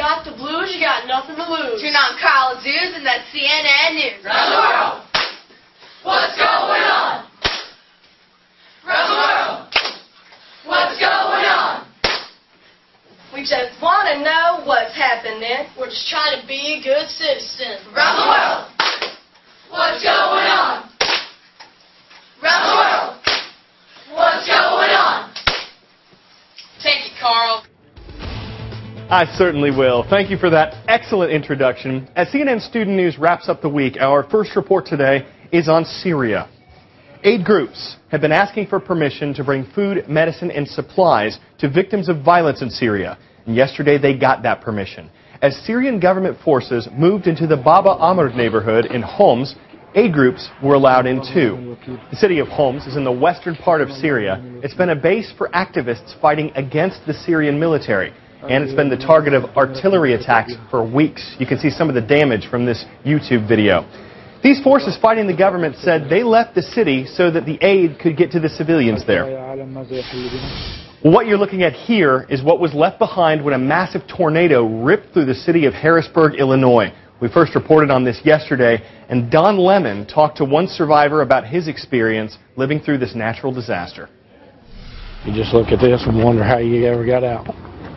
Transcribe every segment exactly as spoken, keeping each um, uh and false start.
got the blues, you got nothing to lose. Turn on Carl Zeus and that C N N News. Around the world, what's going on? Around the world, what's going on? We just want to know what's happening. We're just trying to be a good citizen. Around the world, what's going on? Around the world, what's going on? Take it, Carl. I certainly will. Thank you for that excellent introduction. As C N N Student News wraps up the week, our first report today is on Syria. Aid groups have been asking for permission to bring food, medicine, and supplies to victims of violence in Syria. And yesterday they got that permission. As Syrian government forces moved into the Baba Amr neighborhood in Homs, aid groups were allowed in too. The city of Homs is in the western part of Syria. It's been a base for activists fighting against the Syrian military. And it's been the target of artillery attacks for weeks. You can see some of the damage from this YouTube video. These forces fighting the government said they left the city so that the aid could get to the civilians there. Well, what you're looking at here is what was left behind when a massive tornado ripped through the city of Harrisburg, Illinois. We first reported on this yesterday, and Don Lemon talked to one survivor about his experience living through this natural disaster. You just look at this and wonder how you ever got out.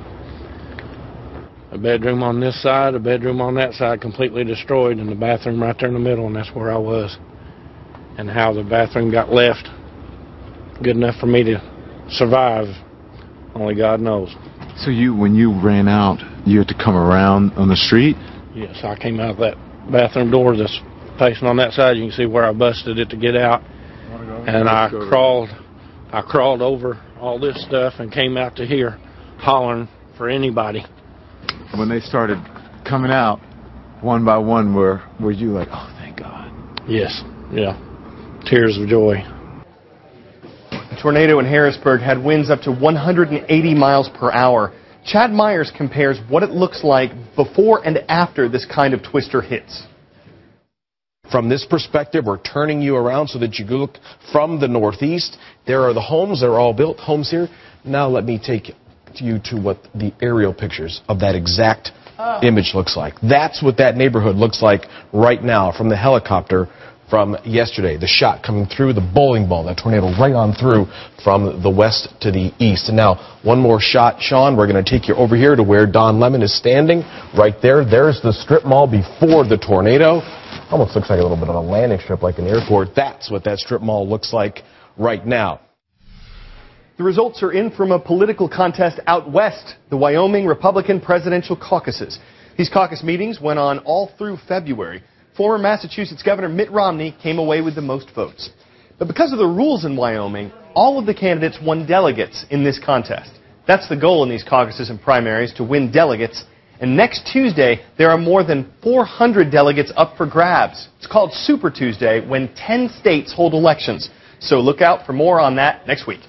A bedroom on this side, a bedroom on that side completely destroyed, and the bathroom right there in the middle, and that's where I was. And how the bathroom got left good enough for me to survive, only God knows. So you, when you ran out, you had to come around on the street? Yes, I came out of that bathroom door that's facing on that side. You can see where I busted it to get out. And I crawled, I crawled over all this stuff and came out to here hollering for anybody. When they started coming out, one by one, were were you like, oh, thank God? Yes, yeah. Tears of joy. The tornado in Harrisburg had winds up to one hundred eighty miles per hour. Chad Myers compares what it looks like before and after this kind of twister hits. From this perspective, we're turning you around so that you look from the northeast. There are the homes that are all built, homes here. Now let me take you to what the aerial pictures of that exact oh. image looks like. That's what that neighborhood looks like right now from the helicopter from yesterday. The shot coming through the bowling ball, that tornado right on through from the west to the east. And now one more shot, Sean. We're going to take you over here to where Don Lemon is standing right there. There's the strip mall before the tornado. Almost looks like a little bit of a landing strip like an airport. That's what that strip mall looks like right now. The results are in from a political contest out west, the Wyoming Republican presidential caucuses. These caucus meetings went on all through February. Former Massachusetts Governor Mitt Romney came away with the most votes. But because of the rules in Wyoming, all of the candidates won delegates in this contest. That's the goal in these caucuses and primaries, to win delegates. And next Tuesday, there are more than four hundred delegates up for grabs. It's called Super Tuesday, when ten states hold elections. So look out for more on that next week.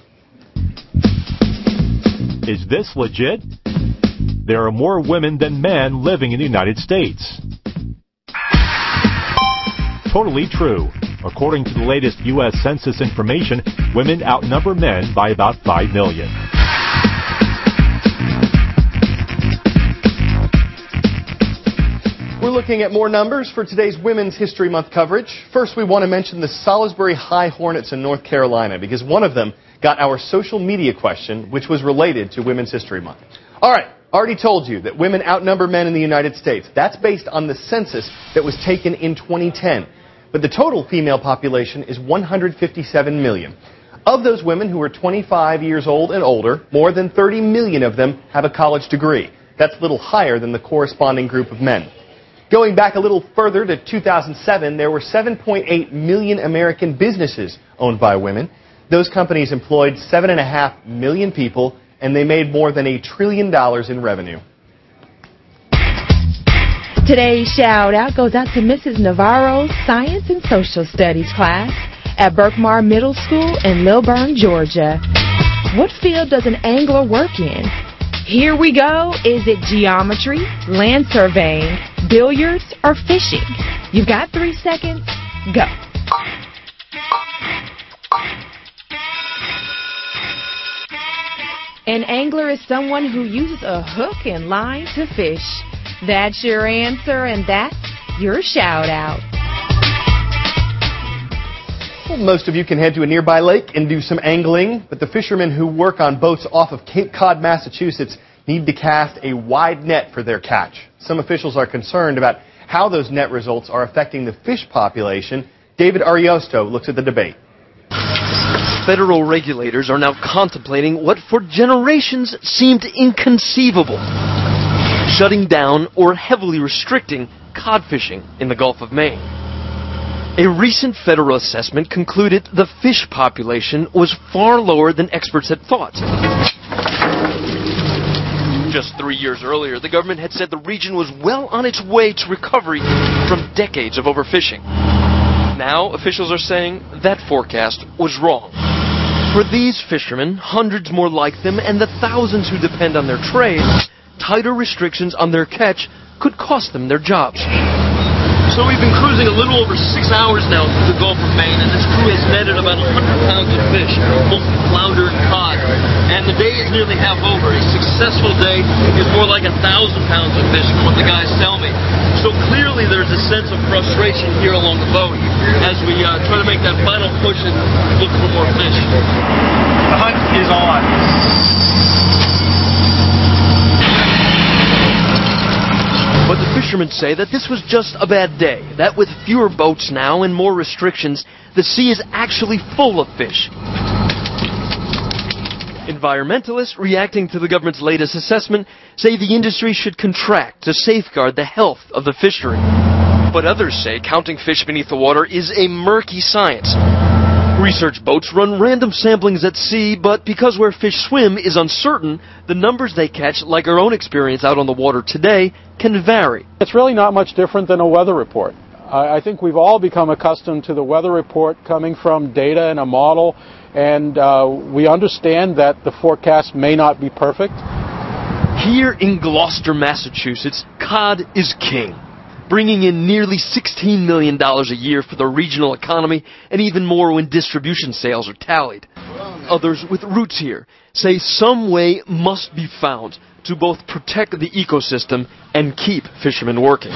Is this legit? There are more women than men living in the United States. Totally true. According to the latest U S Census information, women outnumber men by about five million. We're looking at more numbers for today's Women's History Month coverage. First, we want to mention the Salisbury High Hornets in North Carolina, because one of them got our social media question, which was related to Women's History Month. All right, already told you that women outnumber men in the United States. That's based on the census that was taken in twenty ten. But the total female population is one hundred fifty-seven million. Of those women who are twenty-five years old and older, more than thirty million of them have a college degree. That's a little higher than the corresponding group of men. Going back a little further to two thousand seven, there were seven point eight million American businesses owned by women. Those companies employed seven point five million people, and they made more than a trillion dollars in revenue. Today's shout out goes out to Missus Navarro's Science and Social Studies class at Berkmar Middle School in Lilburn, Georgia. What field does an angler work in? Here we go. Is it geometry, land surveying, billiards, or fishing? You've got three seconds. Go. An angler is someone who uses a hook and line to fish. That's your answer, and that's your shout-out. Well, most of you can head to a nearby lake and do some angling, but the fishermen who work on boats off of Cape Cod, Massachusetts, need to cast a wide net for their catch. Some officials are concerned about how those net results are affecting the fish population. David Ariosto looks at the debate. Federal regulators are now contemplating what for generations seemed inconceivable: shutting down or heavily restricting cod fishing in the Gulf of Maine. A recent federal assessment concluded the fish population was far lower than experts had thought. Just three years earlier, the government had said the region was well on its way to recovery from decades of overfishing. Now, officials are saying that forecast was wrong. For these fishermen, hundreds more like them, and the thousands who depend on their trade, tighter restrictions on their catch could cost them their jobs. So we've been cruising a little over six hours now through the Gulf of Maine, and this crew has netted about one hundred pounds of fish, mostly flounder and cod. And the day is nearly half over. A successful day is more like one thousand pounds of fish from what the guys tell me. So clearly there's a sense of frustration here along the boat as we uh, try to make that final push and look for more fish. The hunt is on. But the fishermen say that this was just a bad day, that with fewer boats now and more restrictions, the sea is actually full of fish. Environmentalists, reacting to the government's latest assessment, say the industry should contract to safeguard the health of the fishery. But others say counting fish beneath the water is a murky science. Research boats run random samplings at sea, but because where fish swim is uncertain, the numbers they catch, like our own experience out on the water today, can vary. It's really not much different than a weather report. I think we've all become accustomed to the weather report coming from data and a model, and uh, we understand that the forecast may not be perfect. Here in Gloucester, Massachusetts, cod is king, bringing in nearly sixteen million dollars a year for the regional economy, and even more when distribution sales are tallied. Others with roots here say some way must be found to both protect the ecosystem and keep fishermen working.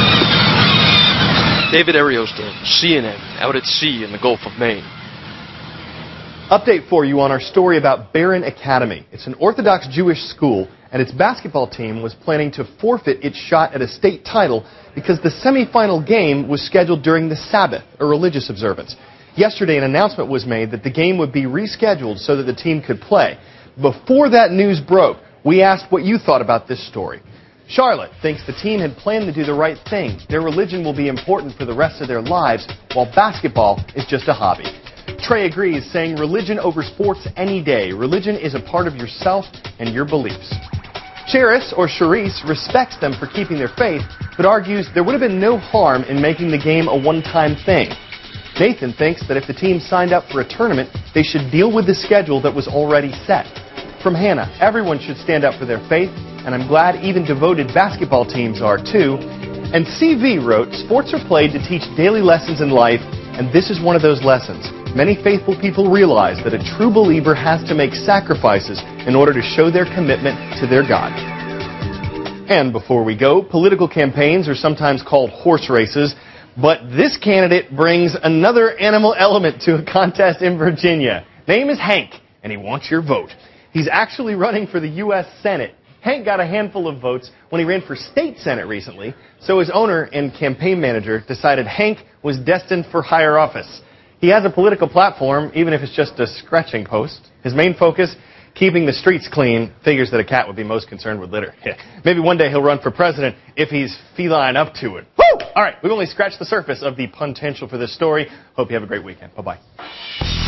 David Ariosto, C N N, out at sea in the Gulf of Maine. Update for you on our story about Barron Academy. It's an Orthodox Jewish school, and its basketball team was planning to forfeit its shot at a state title because the semifinal game was scheduled during the Sabbath, a religious observance. Yesterday, an announcement was made that the game would be rescheduled so that the team could play. Before that news broke, we asked what you thought about this story. Charlotte thinks the team had planned to do the right thing. Their religion will be important for the rest of their lives, while basketball is just a hobby. Trey agrees, saying religion over sports any day. Religion is a part of yourself and your beliefs. Cheris, or Charisse, respects them for keeping their faith, but argues there would have been no harm in making the game a one-time thing. Nathan thinks that if the team signed up for a tournament, they should deal with the schedule that was already set. From Hannah, everyone should stand up for their faith, and I'm glad even devoted basketball teams are too. And C V wrote, sports are played to teach daily lessons in life, and this is one of those lessons. Many faithful people realize that a true believer has to make sacrifices in order to show their commitment to their God. And before we go, political campaigns are sometimes called horse races, but this candidate brings another animal element to a contest in Virginia. Name is Hank, and he wants your vote. He's actually running for the U S Senate. Hank got a handful of votes when he ran for state senate recently, so his owner and campaign manager decided Hank was destined for higher office. He has a political platform, even if it's just a scratching post. His main focus, keeping the streets clean, figures that a cat would be most concerned with litter. Maybe one day he'll run for president if he's feline up to it. Woo! All right, we've only scratched the surface of the potential for this story. Hope you have a great weekend. Bye-bye.